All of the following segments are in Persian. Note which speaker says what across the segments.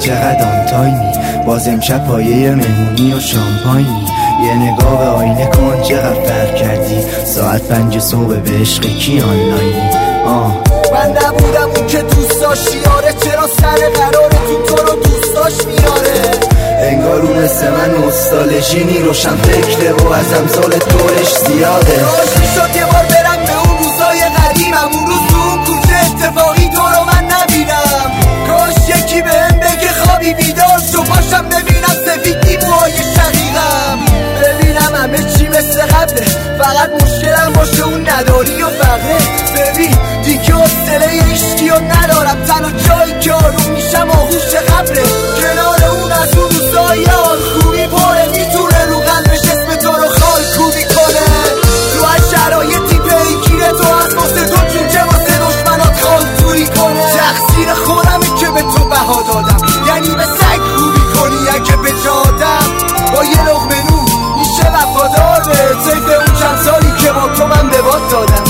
Speaker 1: چقدر آن تایمی، باز امشب پایه مهمونی و شامپاینی. یه نگاه به آینه کن چقدر فرق کردی، ساعت 5 صبح به عشق کی آنلاینی.
Speaker 2: من نبودم اون که دوست داشتی یاره، چرا سر قراره تو رو دوست داشت میاره.
Speaker 1: انگار اون مثل من نوستالژی روشن فکره و از امثال دورش زیاده.
Speaker 2: کاش میشد یه بار برم به اون روزای قدیمم، اون روز تو اون کوچه اتفاقی تو رو من نبینم. کاش یکی بهم بگه خوابی بیدار شو، پاشم ببینم سفیدی موهای شقیقم، ببینم همه چی مثل قبله، فقط مشکلم باشه اون نداری و فقره. ببین دیگه حوصله عشقی رو ندارم، تنها جایی که آروم میشم آغوش قبره، کنار اون از اون روزای حال خوبی پره، میتونه رو قلبش اسم تو رو خال کوبی کنه. تو از شرایطی پیگیره تو از واسه تو چون که واسه دشمنات خالتوری کنه. تقصیر خودمه که به تو بها دادم، یعنی به سگ خوبی کنی اگه به جادم. با یه لقمه نون میشه وفادار به طیف اون چند سالی که با تو من به باد دادم.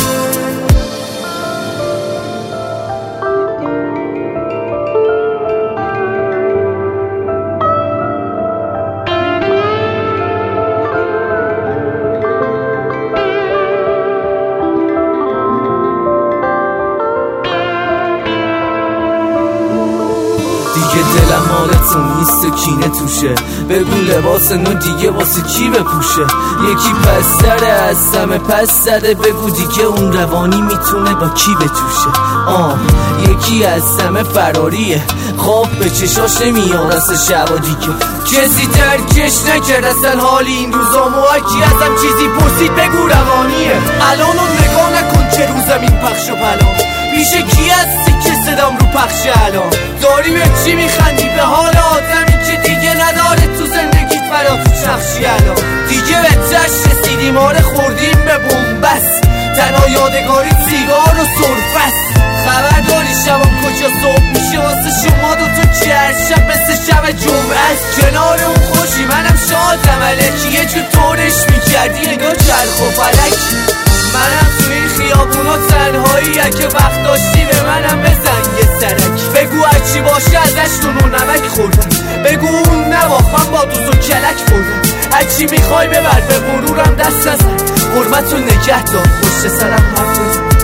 Speaker 3: دیگه دلم مالتون نیست و کینه توشه، بگو لباس نو دیگه واسه کی بپوشه. یکی پس داره از همه پس زده، بگو دیگه اون روانی میتونه با کی بتوشه. یکی از همه فراریه، خواب به چشاش نمیاد از شبا دیگه، کسی ترکش نکرد اصلا حالی این روزا. موکی ازم چیزی پرسید بگو روانیه، الان اون نگاه نکن که رو زمین پخش و پلان، میشه کی هستی که صدام رو پخش الان. داری به چی میخندی؟ به حال آدمی که دیگه نداره تو زندگیت برات نقشی الان. دیگه به جشن رسیدیم آره خوردیم به بومبست، تنها یادگاری سیگار و سرفست. خبر داری شبم کجا صبح میشه واسه شما دوتا که هر شب مثل شب جمعه است. کنار اون خوشی منم شادم الکی، یه جو طورش میکردی انگار چرخ و فلک. منم تو این خیابونا تنهایی، اگه وقت داشتی به منم بزن یه سرک. بگو هرچی باشه ازش نون و نمک خوردم، بگو اون نباخت من با دوز و کلک بردم. هرچی میخوای ببر به مرورم دست نزن، حرمت رو نگه دار پشت سرم حرف بزن.